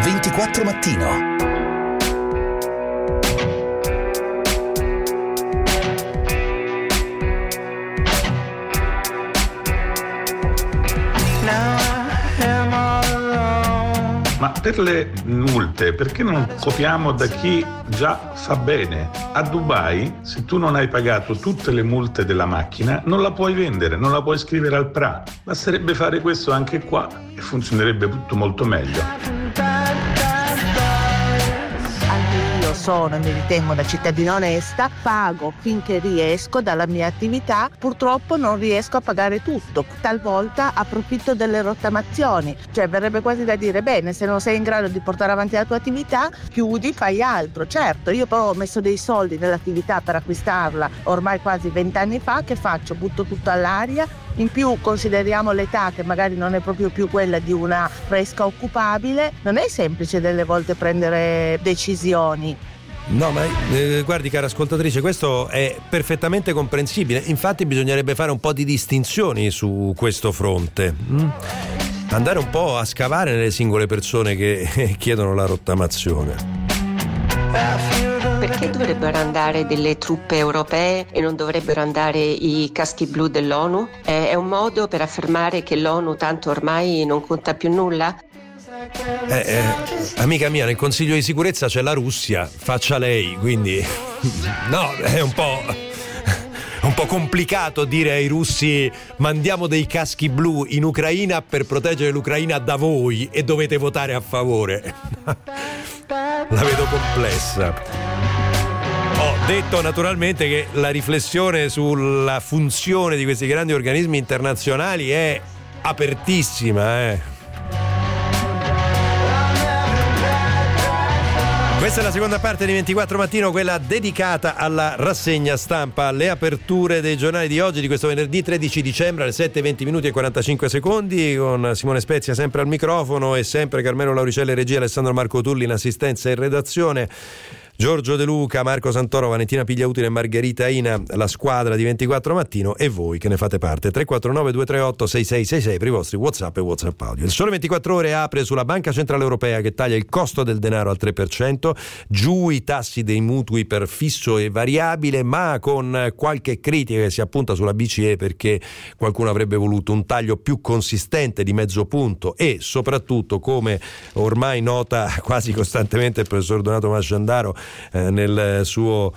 24 Mattino. Ma per le multe, perché non copiamo da chi già fa bene? A Dubai, se tu non hai pagato tutte le multe della macchina, non la puoi vendere, non la puoi scrivere al PRA. Basterebbe fare questo anche qua e funzionerebbe tutto molto meglio. Sono e mi ritengo una cittadina onesta, pago finché riesco dalla mia attività, purtroppo non riesco a pagare tutto, talvolta approfitto delle rottamazioni, cioè verrebbe quasi da dire bene, se non sei in grado di portare avanti la tua attività, chiudi, fai altro. Certo, io però ho messo dei soldi nell'attività per acquistarla ormai quasi 20 anni fa, che faccio? Butto tutto all'aria. In più consideriamo l'età che magari non è proprio più quella di una fresca occupabile, non è semplice delle volte prendere decisioni. No, ma guardi cara ascoltatrice, questo è perfettamente comprensibile, infatti bisognerebbe fare un po' di distinzioni su questo fronte, andare un po' a scavare nelle singole persone che chiedono la rottamazione. Perché dovrebbero andare delle truppe europee e non dovrebbero andare i caschi blu dell'ONU? È un modo per affermare che l'ONU tanto ormai non conta più nulla? Amica mia, nel Consiglio di sicurezza c'è la Russia, faccia lei, quindi no, è un po' complicato dire ai russi mandiamo dei caschi blu in Ucraina per proteggere l'Ucraina da voi e dovete votare a favore. La vedo complessa. Ho detto naturalmente che la riflessione sulla funzione di questi grandi organismi internazionali è apertissima, Questa è la seconda parte di 24 Mattino, quella dedicata alla rassegna stampa, alle aperture dei giornali di oggi, di questo venerdì 13 dicembre alle 7:20 e 45 secondi, con Simone Spezia sempre al microfono e sempre Carmelo Lauricelli, regia, Alessandro Marco Tulli in assistenza e redazione. Giorgio De Luca, Marco Santoro, Valentina Pigliautile e Margherita Aina, la squadra di 24 Mattino, e voi che ne fate parte. 349 238 6666 per i vostri WhatsApp e WhatsApp audio. Il Sole 24 Ore apre sulla Banca Centrale Europea che taglia il costo del denaro al 3%, giù i tassi dei mutui per fisso e variabile, ma con qualche critica che si appunta sulla BCE perché qualcuno avrebbe voluto un taglio più consistente di mezzo punto e soprattutto, come ormai nota quasi costantemente il professor Donato Masciandaro nel suo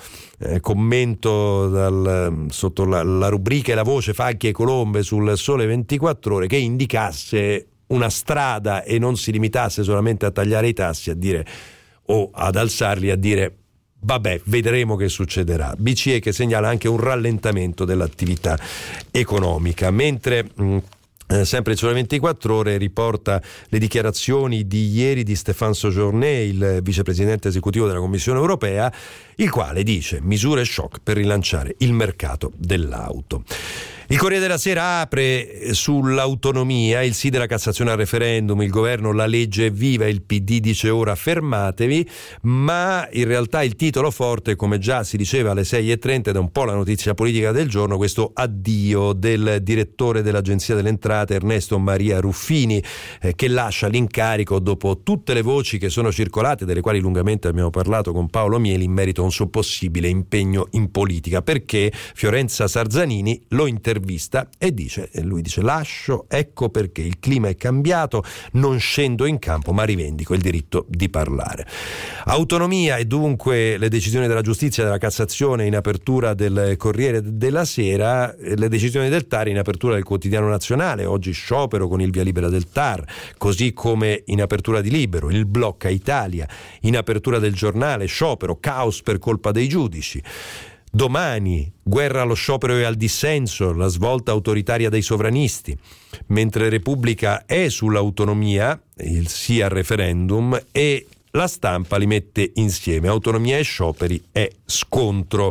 commento sotto la rubrica e la voce Falchi e Colombe sul Sole 24 Ore, che indicasse una strada e non si limitasse solamente a tagliare i tassi, a dire o ad alzarli, a dire vabbè, vedremo che succederà. BCE che segnala anche un rallentamento dell'attività economica, mentre sempre il Sole 24 Ore riporta le dichiarazioni di ieri di Stéphane Séjourné, il vicepresidente esecutivo della Commissione Europea, il quale dice misure shock per rilanciare il mercato dell'auto. Il Corriere della Sera apre sull'autonomia, il sì della Cassazione al referendum, il governo, la legge è viva, il PD dice ora fermatevi, ma in realtà il titolo forte, come già si diceva alle 6:30, ed è un po' la notizia politica del giorno, questo addio del direttore dell'Agenzia delle Entrate Ernesto Maria Ruffini, che lascia l'incarico dopo tutte le voci che sono circolate, delle quali lungamente abbiamo parlato con Paolo Mieli, in merito a un suo possibile impegno in politica, perché Fiorenza Sarzanini lo intervista e lui dice lascio, ecco perché il clima è cambiato, non scendo in campo ma rivendico il diritto di parlare. Autonomia e dunque le decisioni della giustizia e della Cassazione in apertura del Corriere della Sera, le decisioni del TAR in apertura del Quotidiano Nazionale, oggi sciopero con il via libera del TAR, così come in apertura di Libero, il blocca Italia, in apertura del Giornale, sciopero, caos per colpa dei giudici. Domani, guerra allo sciopero e al dissenso, la svolta autoritaria dei sovranisti, mentre Repubblica è sull'autonomia, il sì al referendum, e La Stampa li mette insieme, autonomia e scioperi è scontro.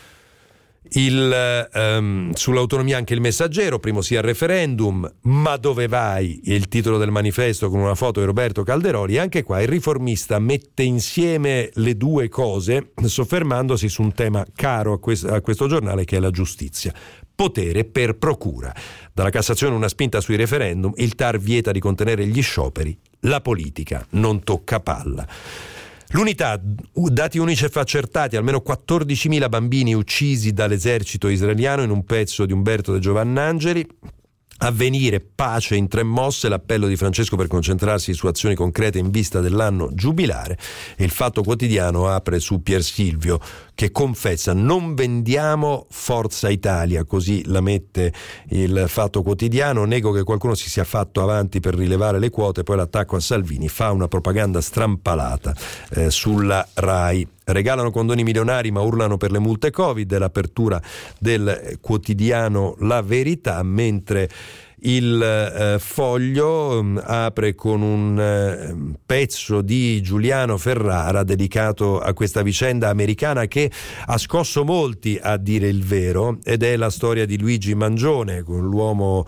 Sull'autonomia anche il Messaggero, primo sì al referendum, ma dove vai? È il titolo del manifesto con una foto di Roberto Calderoli. Anche qua il Riformista mette insieme le due cose, soffermandosi su un tema caro a questo giornale, che è la giustizia. Potere per procura. Dalla Cassazione una spinta sui referendum, il TAR vieta di contenere gli scioperi, la politica non tocca palla. L'Unità, dati UNICEF accertati, almeno 14.000 bambini uccisi dall'esercito israeliano in un pezzo di Umberto De Giovannangeli. Avvenire, pace in 3 mosse, l'appello di Francesco per concentrarsi su azioni concrete in vista dell'anno giubilare, e il Fatto Quotidiano apre su Pier Silvio che confessa: non vendiamo Forza Italia, così la mette il Fatto Quotidiano. Nego che qualcuno si sia fatto avanti per rilevare le quote, poi l'attacco a Salvini, fa una propaganda strampalata sulla Rai. Regalano condoni milionari ma urlano per le multe Covid, è l'apertura del quotidiano La Verità, mentre il Foglio apre con un pezzo di Giuliano Ferrara dedicato a questa vicenda americana che ha scosso molti, a dire il vero, ed è la storia di Luigi Mangione, con l'uomo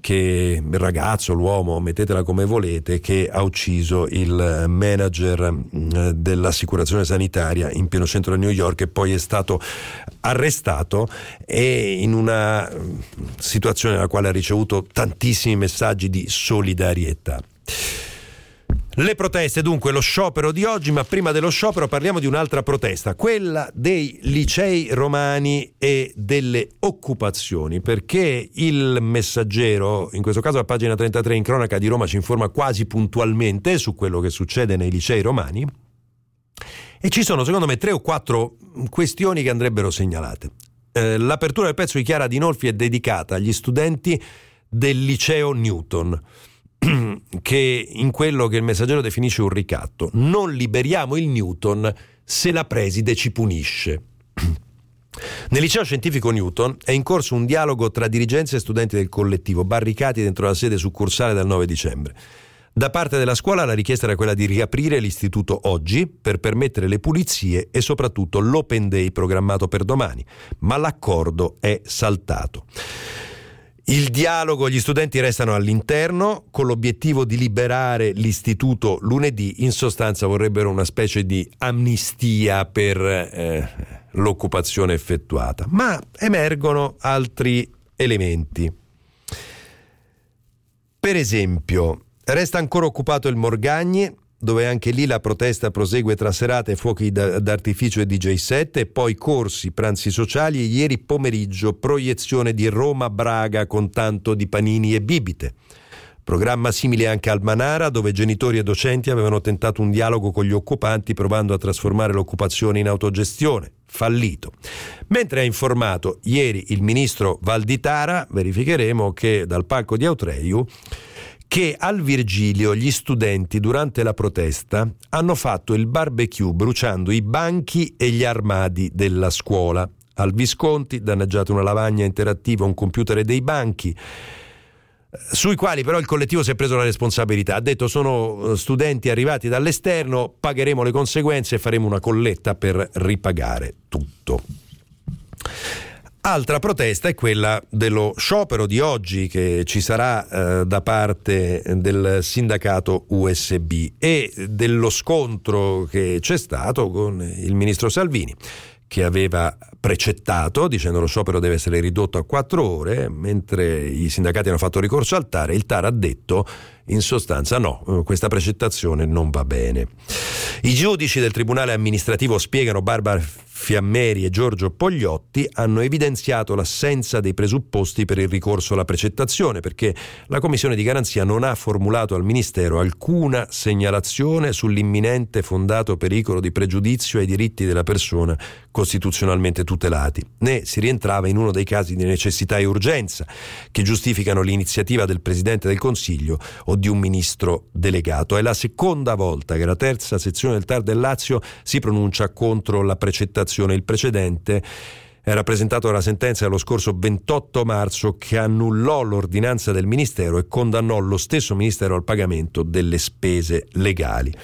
mettetela come volete, che ha ucciso il manager dell'assicurazione sanitaria in pieno centro di New York e poi è stato arrestato, e in una situazione nella quale ha ricevuto tantissimi messaggi di solidarietà. Le proteste, dunque, lo sciopero di oggi, ma prima dello sciopero parliamo di un'altra protesta, quella dei licei romani e delle occupazioni, perché il Messaggero, in questo caso a pagina 33 in cronaca di Roma, ci informa quasi puntualmente su quello che succede nei licei romani, e ci sono secondo me 3 o 4 questioni che andrebbero segnalate. L'apertura del pezzo di Chiara Dinolfi è dedicata agli studenti del liceo Newton, che in quello che il Messaggero definisce un ricatto: non liberiamo il Newton se la preside ci punisce. Nel liceo scientifico Newton è in corso un dialogo tra dirigenze e studenti del collettivo, barricati dentro la sede succursale dal 9 dicembre. Da parte della scuola la richiesta era quella di riaprire l'istituto oggi per permettere le pulizie e soprattutto l'open day programmato per domani, ma l'accordo è saltato. Il dialogo, gli studenti restano all'interno con l'obiettivo di liberare l'istituto lunedì. In sostanza vorrebbero una specie di amnistia per l'occupazione effettuata, ma emergono altri elementi. Per esempio, resta ancora occupato il Morgagni, dove anche lì la protesta prosegue tra serate, fuochi d'artificio e DJ set, e poi corsi, pranzi sociali e ieri pomeriggio proiezione di Roma-Braga con tanto di panini e bibite. Programma simile anche al Manara, dove genitori e docenti avevano tentato un dialogo con gli occupanti provando a trasformare l'occupazione in autogestione. Fallito. Mentre ha informato ieri il ministro Valditara, verificheremo che dal palco di Autreiu, che al Virgilio gli studenti durante la protesta hanno fatto il barbecue bruciando i banchi e gli armadi della scuola. Al Visconti danneggiata una lavagna interattiva, un computer e dei banchi, sui quali però il collettivo si è preso la responsabilità. Ha detto: sono studenti arrivati dall'esterno, pagheremo le conseguenze e faremo una colletta per ripagare tutto. Altra protesta è quella dello sciopero di oggi che ci sarà da parte del sindacato USB e dello scontro che c'è stato con il ministro Salvini, che aveva precettato dicendo lo sciopero deve essere ridotto a 4 ore, mentre i sindacati hanno fatto ricorso al TAR e il TAR ha detto in sostanza no, questa precettazione non va bene. I giudici del Tribunale amministrativo, spiegano Barbara Fiammeri e Giorgio Pogliotti, hanno evidenziato l'assenza dei presupposti per il ricorso alla precettazione, perché la Commissione di garanzia non ha formulato al Ministero alcuna segnalazione sull'imminente fondato pericolo di pregiudizio ai diritti della persona costituzionalmente tutelati, né si rientrava in uno dei casi di necessità e urgenza che giustificano l'iniziativa del Presidente del Consiglio o di un ministro delegato. È la seconda volta che la terza sezione del TAR del Lazio si pronuncia contro la precettazione. Il precedente era presentato dalla sentenza dello scorso 28 marzo che annullò l'ordinanza del Ministero e condannò lo stesso Ministero al pagamento delle spese legali.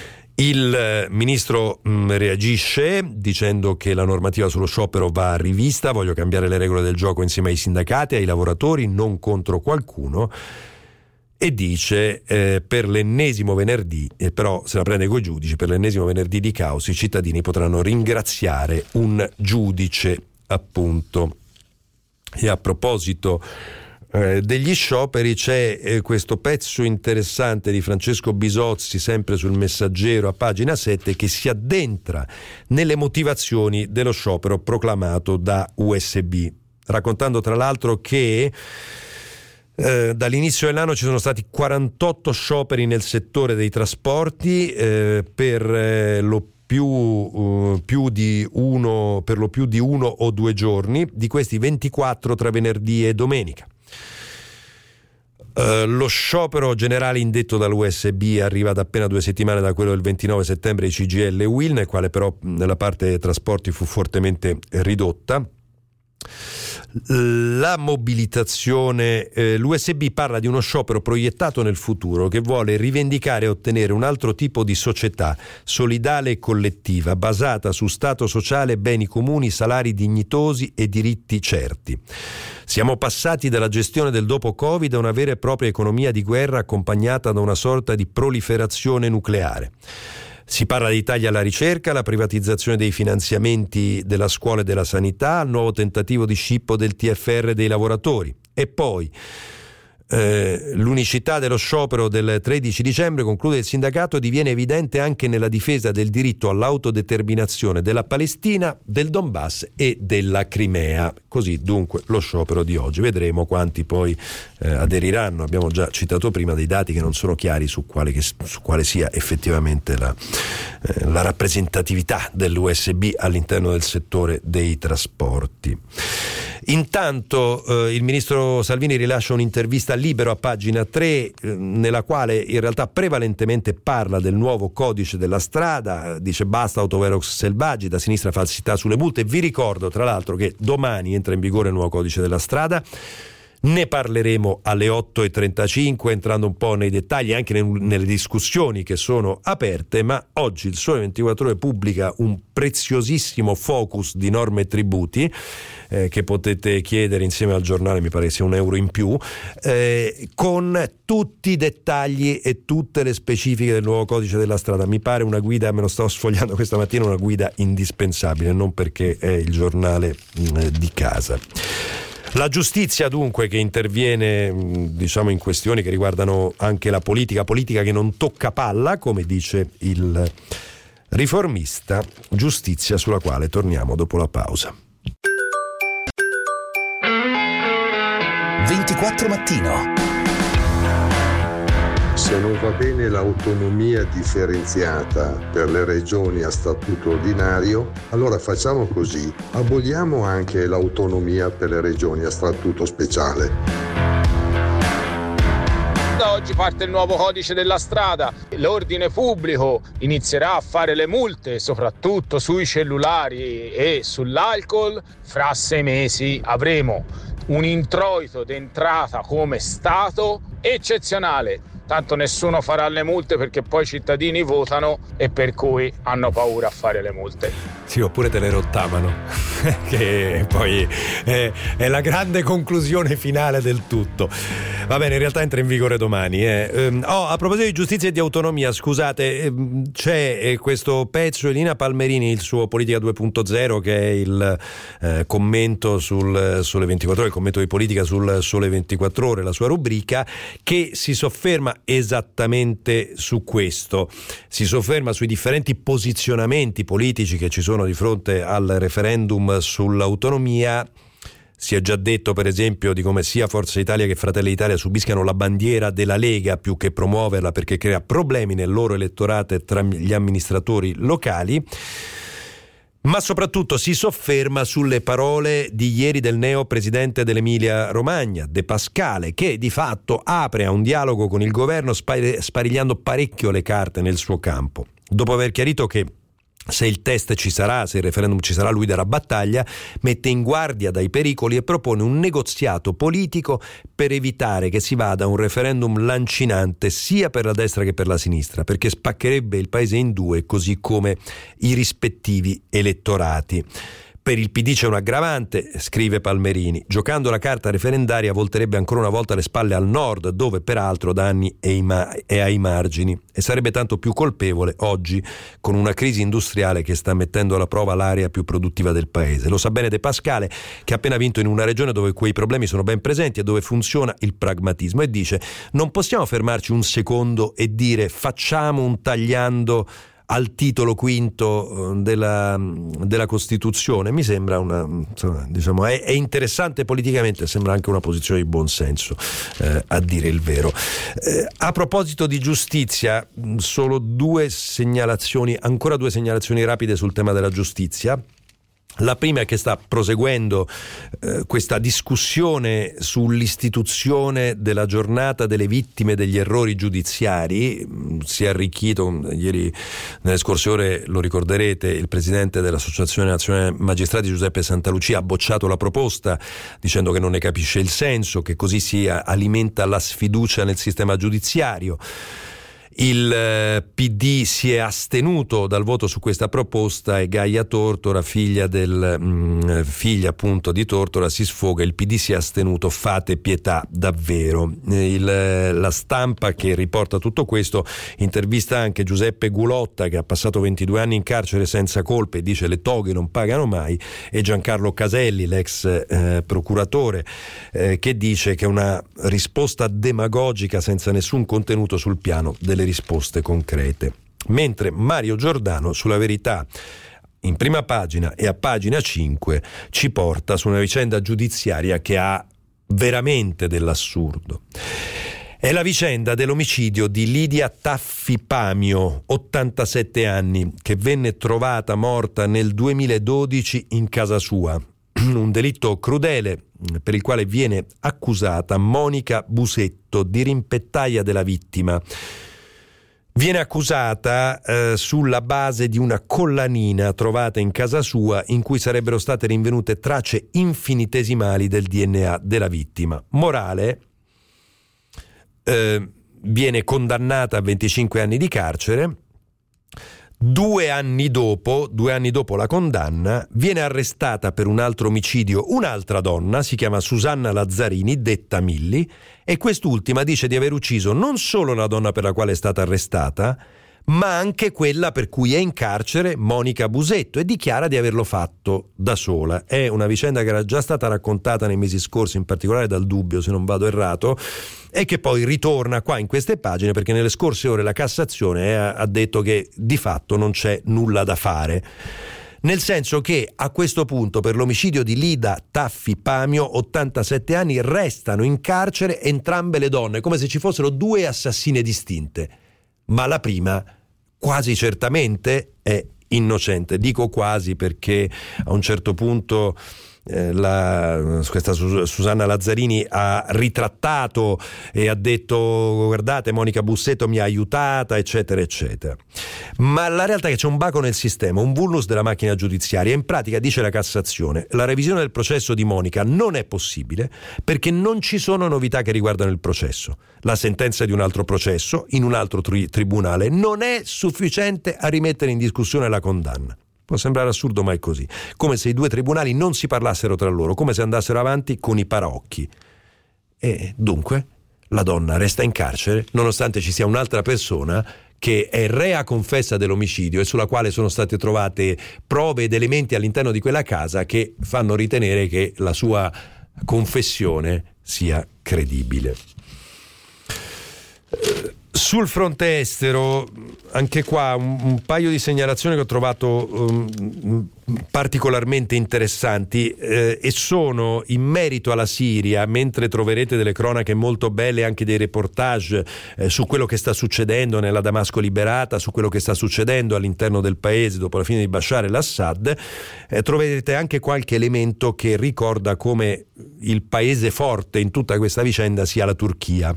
Il ministro reagisce dicendo che la normativa sullo sciopero va rivista, voglio cambiare le regole del gioco insieme ai sindacati, ai lavoratori, non contro qualcuno, e dice per l'ennesimo venerdì, però se la prende coi giudici, per l'ennesimo venerdì di caos i cittadini potranno ringraziare un giudice, appunto. E a proposito degli scioperi c'è questo pezzo interessante di Francesco Bisozzi, sempre sul Messaggero a pagina 7, che si addentra nelle motivazioni dello sciopero proclamato da USB, raccontando tra l'altro che dall'inizio dell'anno ci sono stati 48 scioperi nel settore dei trasporti, per lo più di uno o 2 giorni, di questi 24 tra venerdì e domenica. Lo sciopero generale indetto dall'USB arriva da appena 2 settimane da quello del 29 settembre di CGIL e UIL, nel quale però nella parte trasporti fu fortemente ridotta. La mobilitazione, l'USB parla di uno sciopero proiettato nel futuro che vuole rivendicare e ottenere un altro tipo di società solidale e collettiva, basata su stato sociale, beni comuni, salari dignitosi e diritti certi. Siamo passati dalla gestione del dopo Covid a una vera e propria economia di guerra accompagnata da una sorta di proliferazione nucleare. Si parla di tagli alla ricerca, la privatizzazione dei finanziamenti della scuola e della sanità, il nuovo tentativo di scippo del TFR dei lavoratori. E poi l'unicità dello sciopero del 13 dicembre, conclude il sindacato, diviene evidente anche nella difesa del diritto all'autodeterminazione della Palestina, del Donbass e della Crimea. Così dunque lo sciopero di oggi. Vedremo quanti poi aderiranno. Abbiamo già citato prima dei dati che non sono chiari su quale sia effettivamente la rappresentatività dell'USB all'interno del settore dei trasporti. Intanto il ministro Salvini rilascia un'intervista Libero a pagina 3, nella quale in realtà prevalentemente parla del nuovo codice della strada, dice basta autovelox selvaggi, da sinistra falsità sulle multe. Vi ricordo tra l'altro che domani entra in vigore il nuovo codice della strada. Ne parleremo alle 8.35, entrando un po' nei dettagli anche nelle discussioni che sono aperte, ma oggi il Sole 24 Ore pubblica un preziosissimo focus di norme e tributi che potete chiedere insieme al giornale, mi pare sia €1 in più, con tutti i dettagli e tutte le specifiche del nuovo codice della strada. Mi pare una guida, me lo stavo sfogliando questa mattina, una guida indispensabile, non perché è il giornale di casa. La giustizia dunque che interviene in questioni che riguardano anche la politica che non tocca palla, come dice il Riformista, giustizia sulla quale torniamo dopo la pausa. 24 Mattino. Se non va bene l'autonomia differenziata per le regioni a statuto ordinario, allora facciamo così, aboliamo anche l'autonomia per le regioni a statuto speciale. Da oggi parte il nuovo codice della strada, l'ordine pubblico inizierà a fare le multe soprattutto sui cellulari e sull'alcol. Fra 6 mesi avremo un introito d'entrata come Stato eccezionale. Tanto nessuno farà le multe perché poi i cittadini votano e per cui hanno paura a fare le multe. Sì, oppure te le rottamano, che poi è la grande conclusione finale del tutto. Va bene, in realtà entra in vigore domani. A proposito di giustizia e di autonomia, scusate, c'è questo pezzo di Lina Palmerini, il suo Politica 2.0, che è il commento sul Sole 24 Ore, il commento di politica sul Sole 24 Ore, la sua rubrica, che si sofferma esattamente su questo, si sofferma sui differenti posizionamenti politici che ci sono di fronte al referendum sull'autonomia. Si è già detto per esempio di come sia Forza Italia che Fratelli d'Italia subiscano la bandiera della Lega più che promuoverla, perché crea problemi nel loro elettorato e tra gli amministratori locali. Ma soprattutto si sofferma sulle parole di ieri del neo presidente dell'Emilia Romagna, De Pascale, che di fatto apre a un dialogo con il governo sparigliando parecchio le carte nel suo campo. Dopo aver chiarito che se il test ci sarà, se il referendum ci sarà, lui darà battaglia, mette in guardia dai pericoli e propone un negoziato politico per evitare che si vada a un referendum lancinante sia per la destra che per la sinistra, perché spaccherebbe il paese in due, così come i rispettivi elettorati. Per il PD c'è un aggravante, scrive Palmerini. Giocando la carta referendaria volterebbe ancora una volta le spalle al nord, dove peraltro da anni è ai margini, e sarebbe tanto più colpevole oggi con una crisi industriale che sta mettendo alla prova l'area più produttiva del paese. Lo sa bene De Pascale, che ha appena vinto in una regione dove quei problemi sono ben presenti e dove funziona il pragmatismo, e dice: non possiamo fermarci un secondo e dire facciamo un tagliando al titolo quinto della Costituzione. Mi sembra è interessante politicamente, sembra anche una posizione di buonsenso, a dire il vero. A proposito di giustizia, solo ancora due segnalazioni rapide sul tema della giustizia. La prima è che sta proseguendo questa discussione sull'istituzione della giornata delle vittime degli errori giudiziari. Si è arricchito ieri, nelle scorse ore, lo ricorderete, il presidente dell'Associazione Nazionale Magistrati Giuseppe Santalucia ha bocciato la proposta dicendo che non ne capisce il senso, che così si alimenta la sfiducia nel sistema giudiziario. Il PD si è astenuto dal voto su questa proposta e Gaia Tortora, figlia appunto di Tortora, si sfoga: il PD si è astenuto, fate pietà davvero. La Stampa, che riporta tutto questo, intervista anche Giuseppe Gulotta, che ha passato 22 anni in carcere senza colpe e dice le toghe non pagano mai, e Giancarlo Caselli, l'ex procuratore, che dice che è una risposta demagogica senza nessun contenuto sul piano delle risposte concrete. Mentre Mario Giordano sulla Verità, in prima pagina e a pagina 5, ci porta su una vicenda giudiziaria che ha veramente dell'assurdo. È la vicenda dell'omicidio di Lidia Taffi Pamio, 87 anni, che venne trovata morta nel 2012 in casa sua. Un delitto crudele per il quale viene accusata Monica Busetto, dirimpettaia della vittima. Viene accusata sulla base di una collanina trovata in casa sua in cui sarebbero state rinvenute tracce infinitesimali del DNA della vittima. Morale: viene condannata a 25 anni di carcere. 2 anni dopo la condanna, viene arrestata per un altro omicidio un'altra donna, si chiama Susanna Lazzarini, detta Milli, e quest'ultima dice di aver ucciso non solo la donna per la quale è stata arrestata, ma anche quella per cui è in carcere, Monica Busetto, e dichiara di averlo fatto da sola. È una vicenda che era già stata raccontata nei mesi scorsi, in particolare dal Dubbio, se non vado errato, e che poi ritorna qua in queste pagine perché nelle scorse ore la Cassazione ha detto che di fatto non c'è nulla da fare. Nel senso che a questo punto per l'omicidio di Lida Taffi Pamio, 87 anni, restano in carcere entrambe le donne, come se ci fossero 2 assassine distinte. Ma la prima quasi certamente è innocente. Dico quasi perché a un certo punto questa Susanna Lazzarini ha ritrattato e ha detto: guardate, Monica Busetto mi ha aiutata, eccetera eccetera. Ma la realtà è che c'è un baco nel sistema, un vulnus della macchina giudiziaria. In pratica, dice la Cassazione, la revisione del processo di Monica non è possibile perché non ci sono novità che riguardano il processo. La sentenza di un altro processo in un altro tribunale non è sufficiente a rimettere in discussione la condanna. Può sembrare assurdo, ma è così. Come se i 2 tribunali non si parlassero tra loro, come se andassero avanti con i paraocchi. E dunque la donna resta in carcere nonostante ci sia un'altra persona che è rea confessa dell'omicidio e sulla quale sono state trovate prove ed elementi all'interno di quella casa che fanno ritenere che la sua confessione sia credibile. Sul fronte estero, anche qua un paio di segnalazioni che ho trovato particolarmente interessanti e sono in merito alla Siria, mentre troverete delle cronache molto belle, anche dei reportage su quello che sta succedendo nella Damasco liberata, su quello che sta succedendo all'interno del paese dopo la fine di Bashar el-Assad, troverete anche qualche elemento che ricorda come il paese forte in tutta questa vicenda sia la Turchia.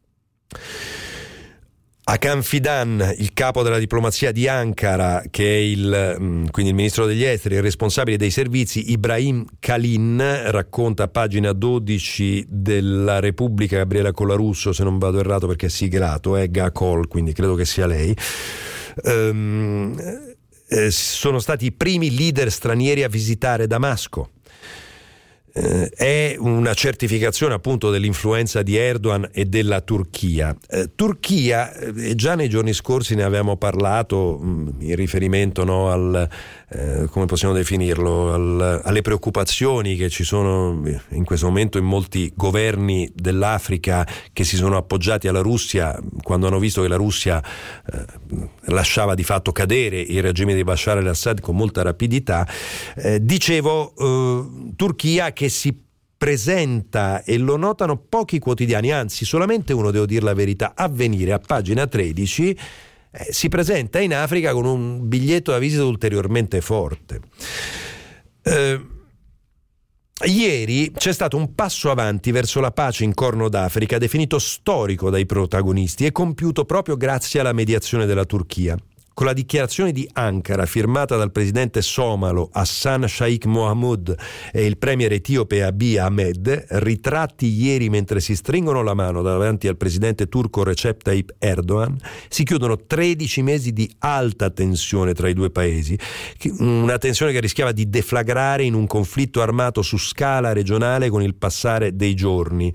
Hakan Fidan, il capo della diplomazia di Ankara, che è quindi il ministro degli esteri, il responsabile dei servizi, Ibrahim Kalin, racconta a pagina 12 della Repubblica, Gabriela Colarusso, se non vado errato perché è siglato, Gacol, quindi credo che sia lei. sono stati i primi leader stranieri a visitare Damasco. È una certificazione appunto dell'influenza di Erdogan e della Turchia. Turchia, già nei giorni scorsi ne avevamo parlato in riferimento, no, al come possiamo definirlo, alle preoccupazioni che ci sono in questo momento in molti governi dell'Africa che si sono appoggiati alla Russia quando hanno visto che la Russia lasciava di fatto cadere il regime di Bashar al-Assad con molta rapidità. Turchia che si presenta, e lo notano pochi quotidiani, anzi solamente uno, devo dire la verità, Avvenire, a pagina 13, si presenta in Africa con un biglietto da visita ulteriormente forte. Ieri c'è stato un passo avanti verso la pace in Corno d'Africa, definito storico dai protagonisti e compiuto proprio grazie alla mediazione della Turchia. Con la dichiarazione di Ankara firmata dal presidente somalo Hassan Sheikh Mohamud e il premier etiope Abiy Ahmed, ritratti ieri mentre si stringono la mano davanti al presidente turco Recep Tayyip Erdogan, si chiudono 13 mesi di alta tensione tra i due paesi, una tensione che rischiava di deflagrare in un conflitto armato su scala regionale con il passare dei giorni.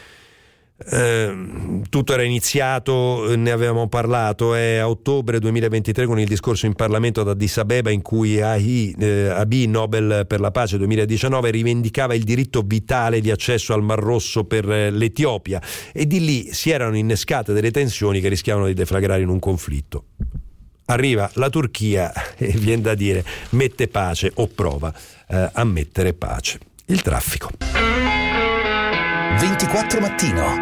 Tutto era iniziato, ne avevamo parlato, a ottobre 2023 con il discorso in Parlamento ad Addis Abeba in cui Abiy, Nobel per la pace 2019, rivendicava il diritto vitale di accesso al Mar Rosso per l'Etiopia, e di lì si erano innescate delle tensioni che rischiavano di deflagrare in un conflitto. Arriva la Turchia e viene da dire mette pace o prova a mettere pace. Il traffico. 24 Mattino.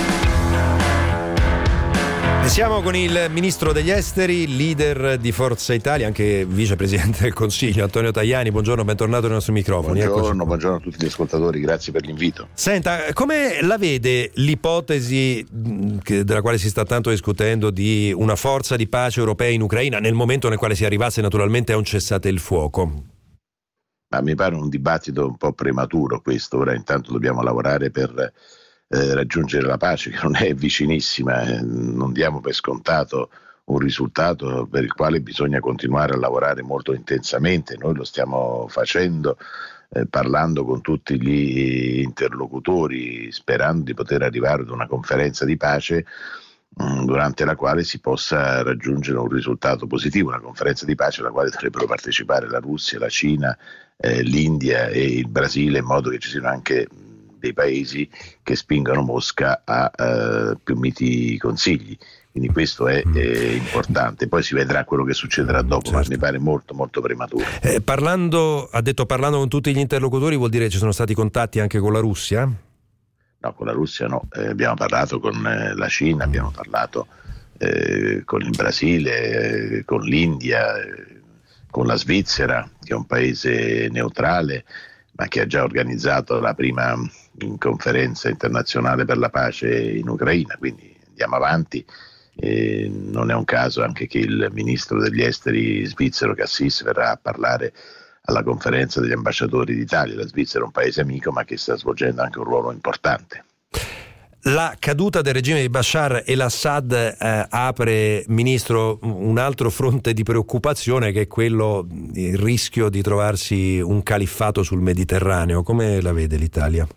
E siamo con il ministro degli esteri, leader di Forza Italia, anche vicepresidente del Consiglio, Antonio Tajani. Buongiorno, bentornato ai nostri microfoni. Buongiorno a tutti gli ascoltatori, grazie per l'invito. Senta, come la vede l'ipotesi della quale si sta tanto discutendo di una forza di pace europea in Ucraina nel momento nel quale si arrivasse naturalmente a un cessate il fuoco? Ma mi pare un dibattito un po' prematuro questo. Ora intanto dobbiamo lavorare per raggiungere la pace, che non è vicinissima, non diamo per scontato un risultato per il quale bisogna continuare a lavorare molto intensamente. Noi lo stiamo facendo, parlando con tutti gli interlocutori, sperando di poter arrivare ad una conferenza di pace durante la quale si possa raggiungere un risultato positivo, una conferenza di pace alla quale dovrebbero partecipare la Russia, la Cina, l'India e il Brasile, in modo che ci siano anche dei paesi che spingano Mosca a più miti consigli. Quindi questo è importante, poi si vedrà quello che succederà dopo, certo. Ma mi pare molto molto prematuro. Parlando con tutti gli interlocutori vuol dire che ci sono stati contatti anche con la Russia? No, con la Russia no, abbiamo parlato con la Cina, abbiamo parlato con il Brasile, con l'India, con la Svizzera, che è un paese neutrale, ma che ha già organizzato la prima conferenza internazionale per la pace in Ucraina, quindi andiamo avanti. Non è un caso anche che il ministro degli esteri svizzero Cassis verrà a parlare alla conferenza degli ambasciatori d'Italia. La Svizzera è un paese amico ma che sta svolgendo anche un ruolo importante. La caduta del regime di Bashar el-Assad apre, ministro, un altro fronte di preoccupazione, che è quello, il rischio di trovarsi un califfato sul Mediterraneo. Come la vede l'Italia?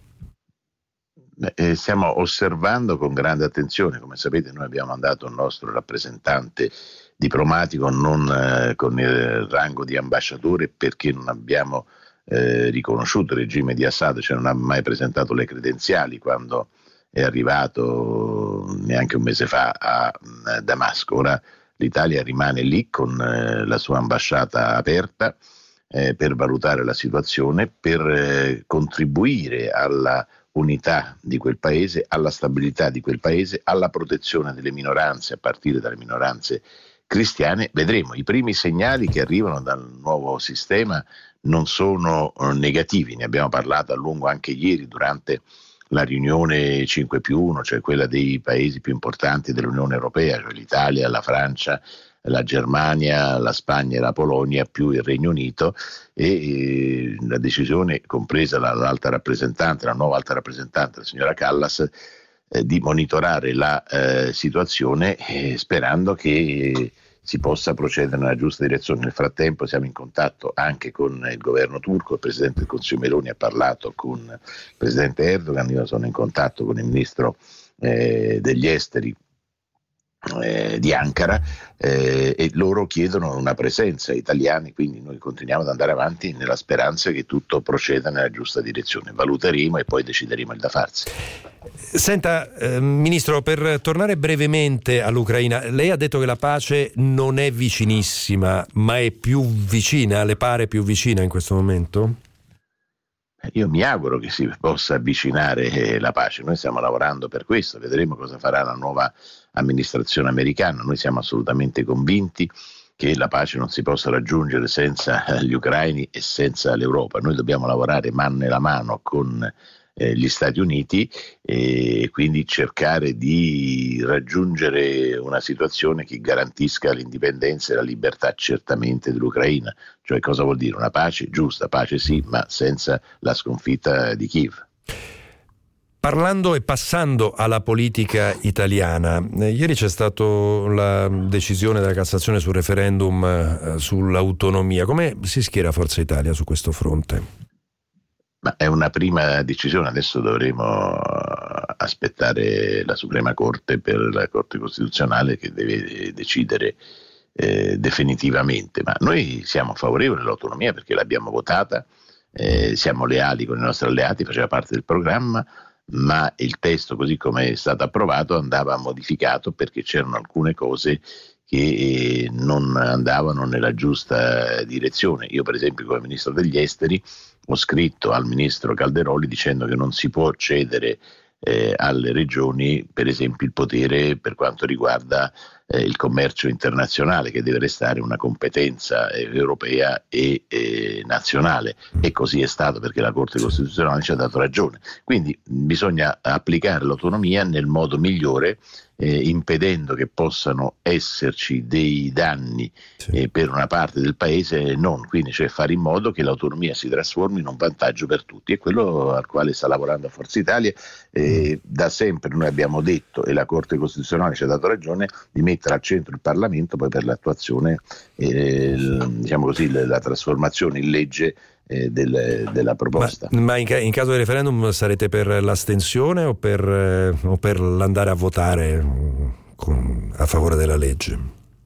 Stiamo osservando con grande attenzione. Come sapete, noi abbiamo mandato il nostro rappresentante diplomatico non con il rango di ambasciatore, perché non abbiamo riconosciuto il regime di Assad, cioè non ha mai presentato le credenziali quando è arrivato neanche un mese fa a Damasco. Ora l'Italia rimane lì con la sua ambasciata aperta per valutare la situazione, per contribuire alla unità di quel paese, alla stabilità di quel paese, alla protezione delle minoranze, a partire dalle minoranze cristiane. Vedremo, i primi segnali che arrivano dal nuovo sistema non sono negativi, ne abbiamo parlato a lungo anche ieri durante la riunione 5+1, cioè quella dei paesi più importanti dell'Unione Europea, cioè l'Italia, la Francia, la Germania, la Spagna e la Polonia, più il Regno Unito, e la decisione, compresa l'alta rappresentante, la nuova alta rappresentante, la signora Callas, di monitorare la situazione, sperando che si possa procedere nella giusta direzione. Nel frattempo siamo in contatto anche con il governo turco, il Presidente del Consiglio Meloni ha parlato con il Presidente Erdogan, io sono in contatto con il Ministro degli Esteri di Ankara e loro chiedono una presenza italiana, quindi noi continuiamo ad andare avanti nella speranza che tutto proceda nella giusta direzione. Valuteremo e poi decideremo il da farsi. Senta, Ministro, per tornare brevemente all'Ucraina, lei ha detto che la pace non è vicinissima, ma è più vicina, le pare più vicina in questo momento? Io mi auguro che si possa avvicinare la pace, noi stiamo lavorando per questo, vedremo cosa farà la nuova amministrazione americana, noi siamo assolutamente convinti che la pace non si possa raggiungere senza gli ucraini e senza l'Europa, noi dobbiamo lavorare mano nella mano con gli Stati Uniti e quindi cercare di raggiungere una situazione che garantisca l'indipendenza e la libertà certamente dell'Ucraina. Cioè cosa vuol dire? Una pace giusta, pace sì, ma senza la sconfitta di Kiev. Parlando e passando alla politica italiana, ieri c'è stata la decisione della Cassazione sul referendum sull'autonomia. Come si schiera Forza Italia su questo fronte? Ma è una prima decisione, adesso dovremo aspettare la Suprema Corte per la Corte Costituzionale che deve decidere definitivamente, ma noi siamo favorevoli all'autonomia perché l'abbiamo votata, siamo leali con i nostri alleati, faceva parte del programma, ma il testo così come è stato approvato andava modificato perché c'erano alcune cose che non andavano nella giusta direzione. Io per esempio come Ministro degli Esteri ho scritto al Ministro Calderoli dicendo che non si può cedere alle regioni per esempio il potere per quanto riguarda il commercio internazionale, che deve restare una competenza europea e nazionale, e così è stato perché la Corte Costituzionale ci ha dato ragione. Quindi bisogna applicare l'autonomia nel modo migliore, impedendo che possano esserci dei danni per una parte del paese, non, quindi cioè fare in modo che l'autonomia si trasformi in un vantaggio per tutti, è quello al quale sta lavorando Forza Italia. Da sempre noi abbiamo detto, e la Corte Costituzionale ci ha dato ragione, di mettere al centro il Parlamento poi per l'attuazione, diciamo così, la trasformazione in legge della proposta. Ma in caso di referendum sarete per l'astensione o per l'andare a votare a favore della legge?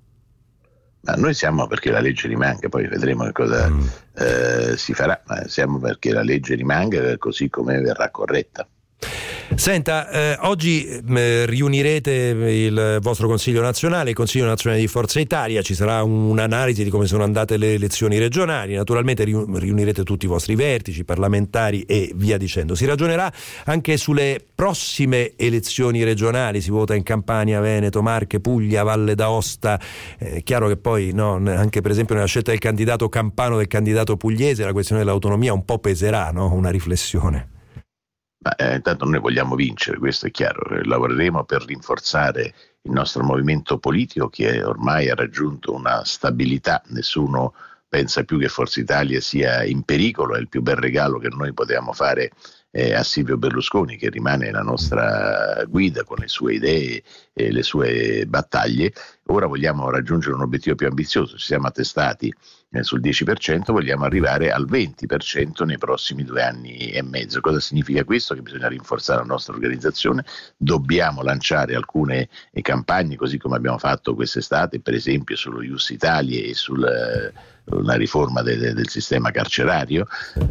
Ma noi siamo perché la legge rimanga, poi vedremo che cosa si farà, ma siamo perché la legge rimanga così come verrà corretta. Senta, oggi riunirete il vostro Consiglio Nazionale, il Consiglio Nazionale di Forza Italia, ci sarà un'analisi di come sono andate le elezioni regionali, naturalmente riunirete tutti i vostri vertici parlamentari e via dicendo. Si ragionerà anche sulle prossime elezioni regionali, si vota in Campania, Veneto, Marche, Puglia, Valle d'Aosta. È chiaro che poi anche per esempio nella scelta del candidato campano, del candidato pugliese, la questione dell'autonomia un po' peserà, no? Una riflessione. Ma intanto noi vogliamo vincere, questo è chiaro, lavoreremo per rinforzare il nostro movimento politico che ormai ha raggiunto una stabilità, nessuno pensa più che Forza Italia sia in pericolo, è il più bel regalo che noi potevamo fare a Silvio Berlusconi, che rimane la nostra guida con le sue idee e le sue battaglie. Ora vogliamo raggiungere un obiettivo più ambizioso, ci siamo attestati sul 10%, vogliamo arrivare al 20% nei prossimi 2 anni e mezzo. Cosa significa questo? Che bisogna rinforzare la nostra organizzazione, dobbiamo lanciare alcune campagne così come abbiamo fatto quest'estate, per esempio sullo Ius Italia e sulla riforma del sistema carcerario,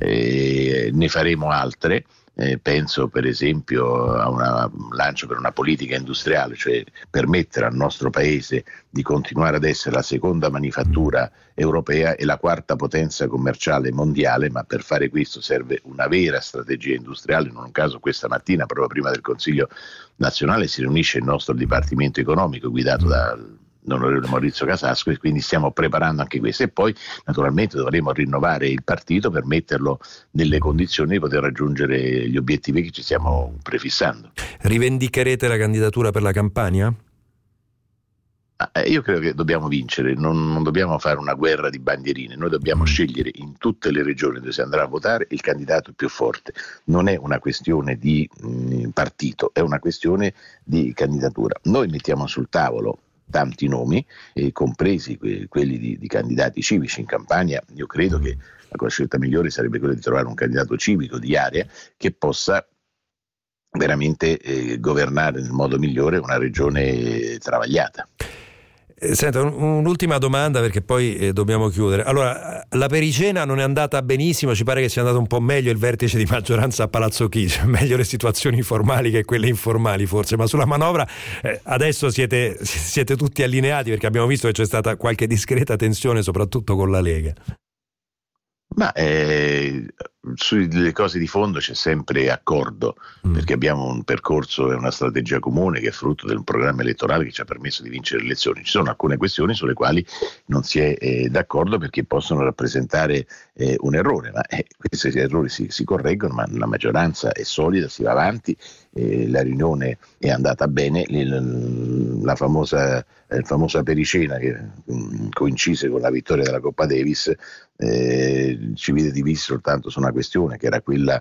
ne faremo altre. Penso per esempio a un lancio per una politica industriale, cioè permettere al nostro paese di continuare ad essere la seconda manifattura europea e la quarta potenza commerciale mondiale, ma per fare questo serve una vera strategia industriale. Non a caso questa mattina, proprio prima del Consiglio nazionale, si riunisce il nostro Dipartimento Economico guidato dall'onorevole Maurizio Casasco, e quindi stiamo preparando anche questo, e poi naturalmente dovremo rinnovare il partito per metterlo nelle condizioni di poter raggiungere gli obiettivi che ci stiamo prefissando. Rivendicherete la candidatura per la Campania? Io credo che dobbiamo vincere, non dobbiamo fare una guerra di bandierine, noi dobbiamo scegliere in tutte le regioni dove si andrà a votare il candidato più forte. Non è una questione di partito, è una questione di candidatura. Noi mettiamo sul tavolo tanti nomi, compresi quelli di candidati civici. In Campania io credo che la scelta migliore sarebbe quella di trovare un candidato civico di area che possa veramente governare nel modo migliore una regione travagliata. Senta, un'ultima domanda perché poi dobbiamo chiudere. Allora, la pericena non è andata benissimo, ci pare che sia andato un po' meglio il vertice di maggioranza a Palazzo Chigi, meglio le situazioni formali che quelle informali forse, ma sulla manovra adesso siete tutti allineati, perché abbiamo visto che c'è stata qualche discreta tensione soprattutto con la Lega. Ma sulle cose di fondo c'è sempre accordo, perché abbiamo un percorso e una strategia comune che è frutto del programma elettorale che ci ha permesso di vincere le elezioni. Ci sono alcune questioni sulle quali non si è d'accordo perché possono rappresentare un errore, ma questi errori si correggono, ma la maggioranza è solida, si va avanti, la riunione è andata bene, la famosa pericena che coincise con la vittoria della Coppa Davis ci vide divisi soltanto su una questione che era quella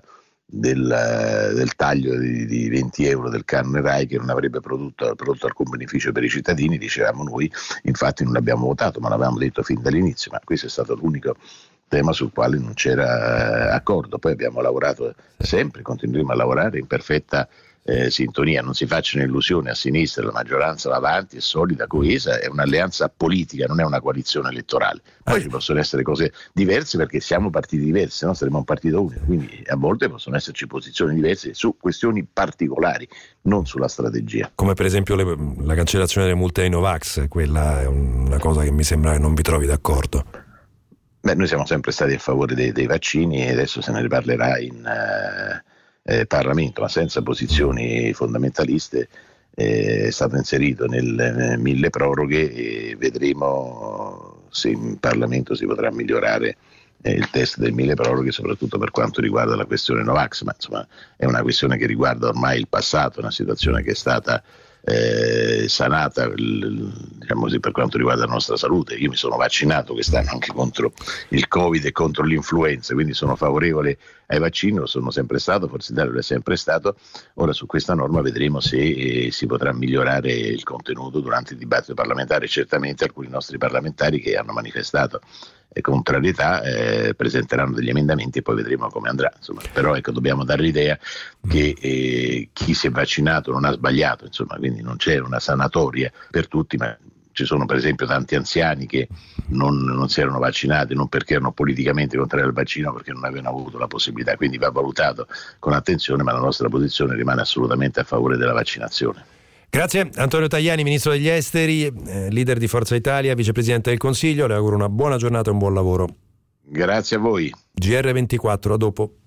del taglio di 20 euro del canone RAI, che non avrebbe prodotto alcun beneficio per i cittadini, dicevamo noi. Infatti non l'abbiamo votato, ma l'avevamo detto fin dall'inizio, ma questo è stato l'unico tema sul quale non c'era accordo. Poi abbiamo lavorato sempre, continueremo a lavorare in perfetta sintonia. Non si facciano illusioni, a sinistra la maggioranza va avanti, è solida, coesa, è un'alleanza politica, non è una coalizione elettorale. Poi ci possono essere cose diverse perché siamo partiti diversi, se no saremo un partito unico, quindi a volte possono esserci posizioni diverse su questioni particolari, non sulla strategia. Come per esempio la cancellazione delle multe ai Novax, quella è una cosa che mi sembra che non vi trovi d'accordo. Noi siamo sempre stati a favore dei vaccini e adesso se ne riparlerà in Parlamento, ma senza posizioni fondamentaliste. È stato inserito nel mille proroghe e vedremo se in Parlamento si potrà migliorare il test del mille proroghe, soprattutto per quanto riguarda la questione Novax, ma insomma è una questione che riguarda ormai il passato, una situazione che è stata sanata, diciamo così, per quanto riguarda la nostra salute. Io mi sono vaccinato quest'anno anche contro il Covid e contro l'influenza, quindi sono favorevole ai vaccini, lo sono sempre stato, Forza Italia lo è sempre stato. Ora su questa norma vedremo se si potrà migliorare il contenuto durante il dibattito parlamentare. Certamente alcuni nostri parlamentari che hanno manifestato contrarietà presenteranno degli emendamenti e poi vedremo come andrà. Insomma, però dobbiamo dare l'idea che chi si è vaccinato non ha sbagliato, insomma, quindi non c'è una sanatoria per tutti, ma ci sono per esempio tanti anziani che non si erano vaccinati, non perché erano politicamente contrari al vaccino, ma perché non avevano avuto la possibilità, quindi va valutato con attenzione, ma la nostra posizione rimane assolutamente a favore della vaccinazione. Grazie. Antonio Tajani, Ministro degli Esteri, leader di Forza Italia, Vicepresidente del Consiglio, le auguro una buona giornata e un buon lavoro. Grazie a voi. GR24, a dopo.